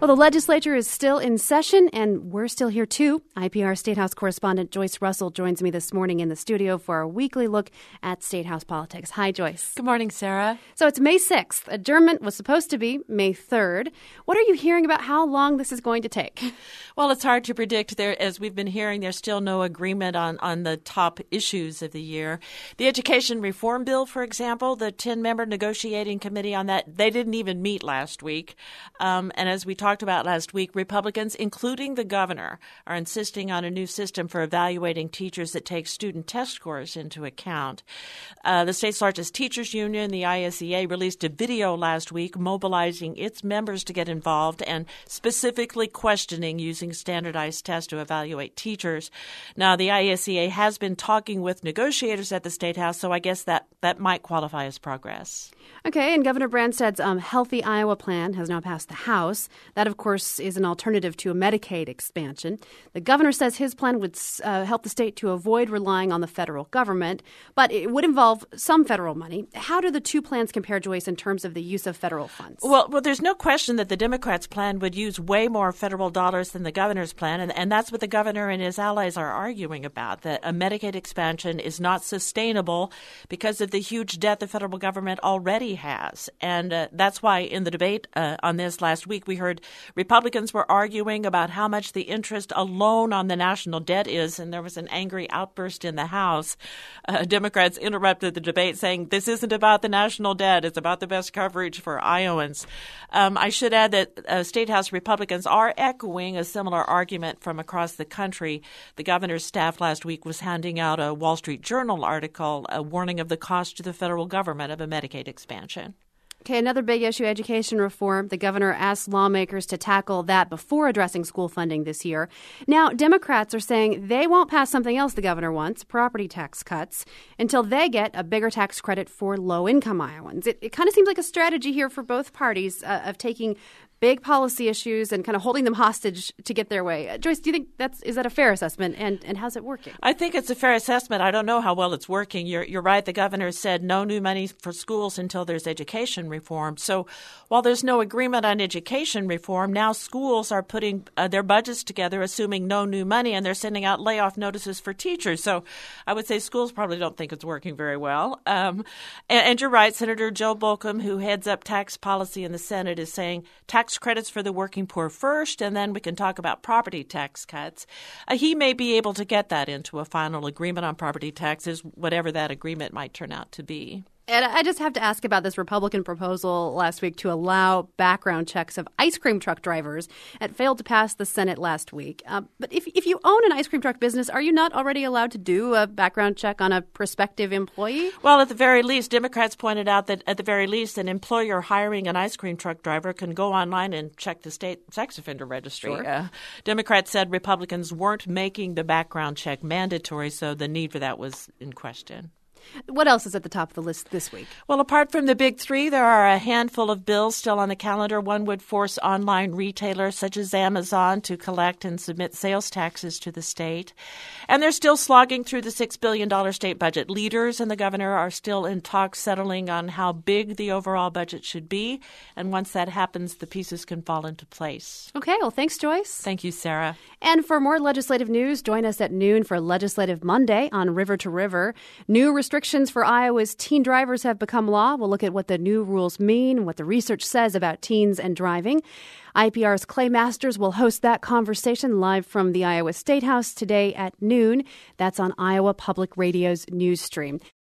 Well, the legislature is still in session, and we're still here, too. IPR State House correspondent Joyce Russell joins me this morning in the studio for our weekly look at State House politics. Hi, Joyce. Good morning, Sarah. So it's May 6th. Adjournment was supposed to be May 3rd. What are you hearing about how long this is going to take? Well, it's hard to predict. As we've been hearing, there's still no agreement on the top issues of the year. The education reform bill, for example, the 10-member negotiating committee on that, they didn't even meet last week. And as we talked about last week, Republicans, including the governor, are insisting on a new system for evaluating teachers that takes student test scores into account. The state's largest teachers union, the ISEA, released a video last week mobilizing its members to get involved and specifically questioning using standardized tests to evaluate teachers. Now, the ISEA has been talking with negotiators at the State House, so I guess that might qualify as progress. Okay, and Governor Branstad's Healthy Iowa plan has now passed the House. That, of course, is an alternative to a Medicaid expansion. The governor says his plan would help the state to avoid relying on the federal government, but it would involve some federal money. How do the two plans compare, Joyce, in terms of the use of federal funds? Well, there's no question that the Democrats' plan would use way more federal dollars than the governor's plan, and that's what the governor and his allies are arguing about, that a Medicaid expansion is not sustainable because of the huge debt the federal government already has. And that's why in the debate on this last week, we heard Republicans were arguing about how much the interest alone on the national debt is, and there was an angry outburst in the House. Democrats interrupted the debate saying, this isn't about the national debt, it's about the best coverage for Iowans. I should add that State House Republicans are echoing a similar argument from across the country. The governor's staff last week was handing out a Wall Street Journal article, a warning of the cost to the federal government of a Medicaid expansion. Okay, another big issue, education reform. The governor asked lawmakers to tackle that before addressing school funding this year. Now, Democrats are saying they won't pass something else the governor wants, property tax cuts, until they get a bigger tax credit for low-income Iowans. It kind of seems like a strategy here for both parties of taking big policy issues and kind of holding them hostage to get their way. Joyce, do you think is that a fair assessment, and how's it working? I think it's a fair assessment. I don't know how well it's working. You're right. The governor said no new money for schools until there's education reform. So while there's no agreement on education reform, now schools are putting their budgets together, assuming no new money, and they're sending out layoff notices for teachers. So I would say schools probably don't think it's working very well. And you're right. Senator Joe Bolcom, who heads up tax policy in the Senate, is saying tax credits for the working poor first, and then we can talk about property tax cuts. He may be able to get that into a final agreement on property taxes, whatever that agreement might turn out to be. And I just have to ask about this Republican proposal last week to allow background checks of ice cream truck drivers. It failed to pass the Senate last week. But if you own an ice cream truck business, are you not already allowed to do a background check on a prospective employee? Well, at the very least, Democrats pointed out that at the very least, an employer hiring an ice cream truck driver can go online and check the state sex offender registry. Sure. Democrats said Republicans weren't making the background check mandatory, so the need for that was in question. What else is at the top of the list this week? Well, apart from the big three, there are a handful of bills still on the calendar. One would force online retailers such as Amazon to collect and submit sales taxes to the state. And they're still slogging through the $6 billion state budget. Leaders and the governor are still in talks settling on how big the overall budget should be. And once that happens, the pieces can fall into place. Okay, well, thanks, Joyce. Thank you, Sarah. And for more legislative news, join us at noon for Legislative Monday on River to River. New restrictions for Iowa's teen drivers have become law. We'll look at what the new rules mean, what the research says about teens and driving. IPR's Clay Masters will host that conversation live from the Iowa State House today at noon. That's on Iowa Public Radio's news stream.